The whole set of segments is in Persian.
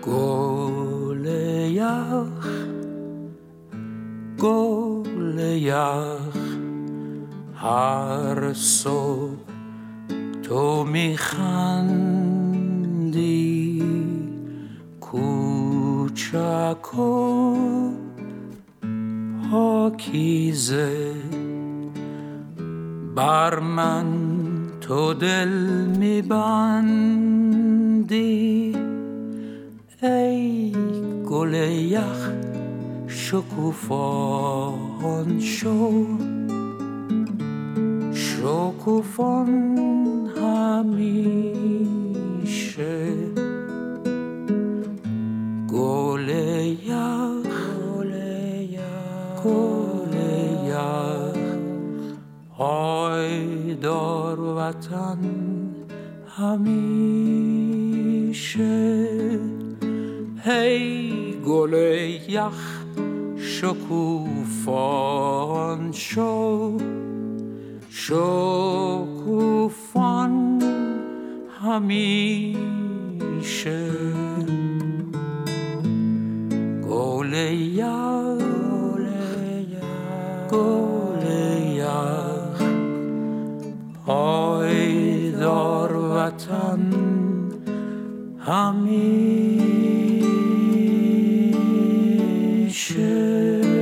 گل یخ هر صبح تو میخندی، کوچک و پاکیزه، بر من تو دل میبندی. ای گل یخ شکوفان شو، شکوفان همیشه. گل یخ پایدار وطن همیشه. هی گل یخ شکوفان شو، شکوفان همیشه. گل یخ پایدار وطن همیشه.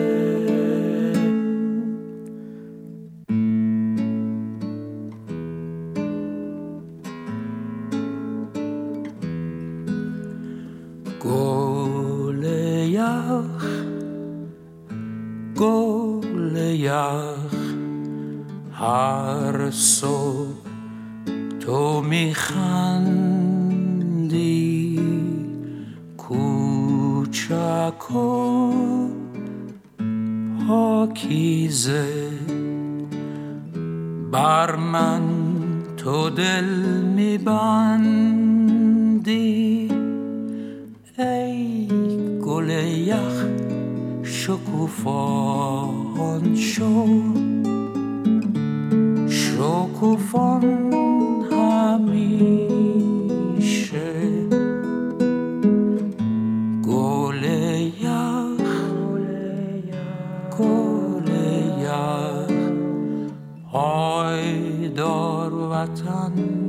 گل یخ هر صبح تو میخندی، کوچک و پاکیزه، بر من تو دل میبندی. ای گل یخ شکوفان شو، شکوفان همیشه. گل یخ پایدار وطن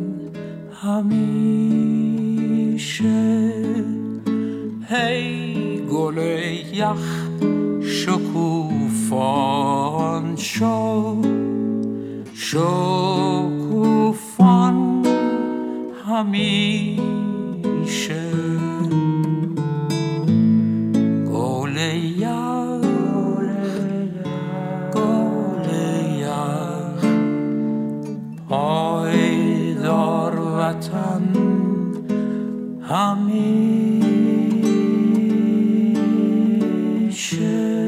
همیشه. هی گل یخ شکوفان شو، شکوفان همیشه. گل یخ پایدار وطن همیشه.